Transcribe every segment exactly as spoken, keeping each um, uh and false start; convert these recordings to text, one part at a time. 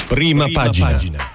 Prima, Prima pagina. pagina.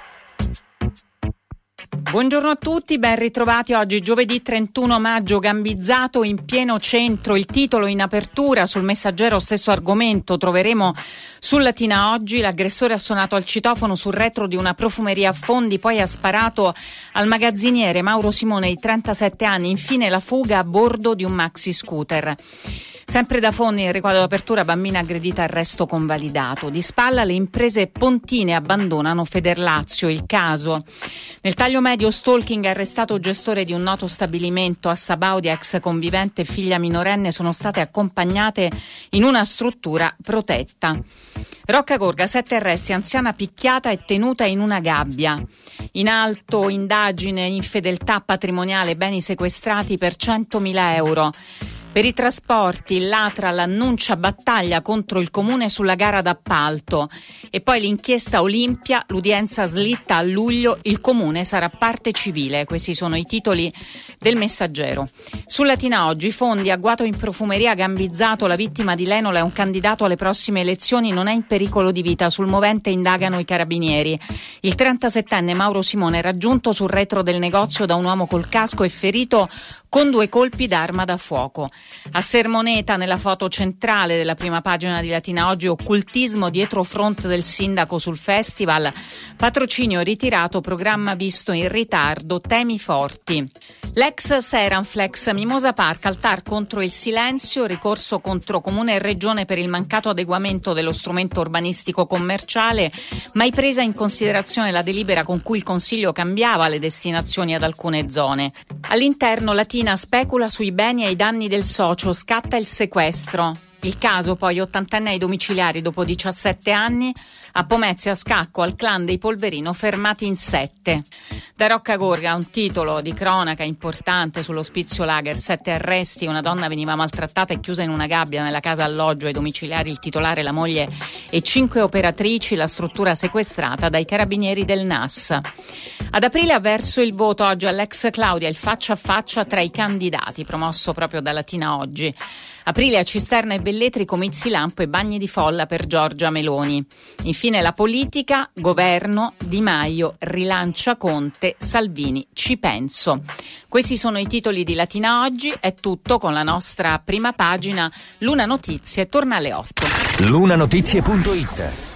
Buongiorno a tutti, ben ritrovati. Oggi giovedì trentuno maggio, gambizzato in pieno centro. Il titolo in apertura sul Messaggero, stesso argomento, troveremo su Latina Oggi. L'aggressore ha suonato al citofono sul retro di una profumeria a Fondi, poi ha sparato al magazziniere Mauro Simone di trentasette anni. Infine la fuga a bordo di un maxi scooter. Sempre da Fondi, nel riquadro d'apertura, bambina aggredita, arresto convalidato. Di spalla le imprese pontine abbandonano Federlazio. Il caso: nel taglio medio, stalking, arrestato gestore di un noto stabilimento a Sabaudia, ex convivente e figlia minorenne sono state accompagnate in una struttura protetta. Roccagorga, sette arresti, anziana picchiata e tenuta in una gabbia. In alto, indagine, infedeltà patrimoniale, beni sequestrati per centomila euro. Per i trasporti, l'Atra l'annuncia battaglia contro il comune sulla gara d'appalto. E poi l'inchiesta Olimpia, l'udienza slitta a luglio, il comune sarà parte civile. Questi sono i titoli del Messaggero. Su Latina Oggi, Fondi, agguato in profumeria, gambizzato, la vittima di Lenola è un candidato alle prossime elezioni, non è in pericolo di vita. Sul movente indagano i carabinieri. Il trentasettenne Mauro Simone è raggiunto sul retro del negozio da un uomo col casco e ferito con due colpi d'arma da fuoco. A Sermoneta, nella foto centrale della prima pagina di Latina Oggi, occultismo dietro front del sindaco sul festival, patrocinio ritirato, programma visto in ritardo, temi forti. L'ex Seranflex, Mimosa Park, al T A R contro il silenzio, ricorso contro comune e regione per il mancato adeguamento dello strumento urbanistico commerciale, mai presa in considerazione la delibera con cui il Consiglio cambiava le destinazioni ad alcune zone. All'interno, Latina specula sui beni ai danni del socio, scatta il sequestro. Il caso poi, ottantenne ai domiciliari dopo diciassette anni, a Pomezia scacco al clan dei Polverino fermati in sette. Da Roccagorga un titolo di cronaca importante sull'ospizio Lager, sette arresti, una donna veniva maltrattata e chiusa in una gabbia nella casa alloggio, ai domiciliari il titolare, la moglie e cinque operatrici, la struttura sequestrata dai carabinieri del N A S. Ad aprile ha verso il voto oggi all'ex Claudia, il faccia a faccia tra i candidati, promosso proprio da Latina Oggi. Aprile a Cisterna e Velletri, comizi lampo e bagni di folla per Giorgia Meloni. Infine la politica, governo, Di Maio rilancia Conte, Salvini ci penso. Questi sono i titoli di Latina Oggi, è tutto con la nostra prima pagina. Luna Notizie torna alle otto. lunanotizie punto it